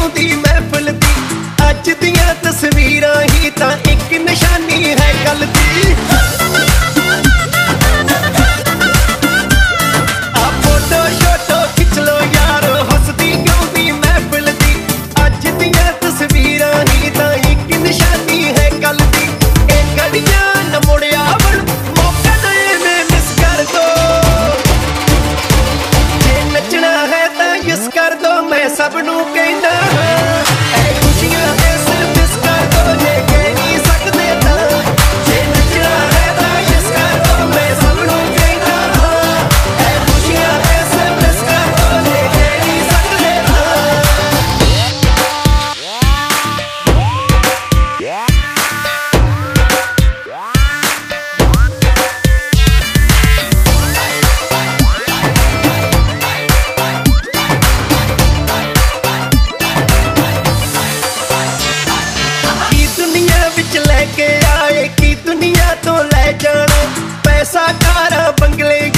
गाउंदी महफिल दी अज दियां तस्वीरां ही तां एक निशानी है कल दी। आ फोटो शोटो खिच लो यार हसदी गाउंदी महफिल दी अज दियां तस्वीरां ही तां एक निशानी है कल दी। ए घड़ियां न मुड़िया बन मौका दे में मिस कर दो जे नचना है तां यस कर दो मैं सब नू कहना ऐ खुशियां ऐ सिर्फ मिस कर दो जे कह नहीं सकदे तां जे नचना है तां यस कर दो मैं सब नू कहना ऐ खुशियां ऐ सिर्फ मिस कर दो जे कह नहीं सकदे की दुनिया विच लेके आए की दुनिया तो ले जाना पैसा कारा बंगले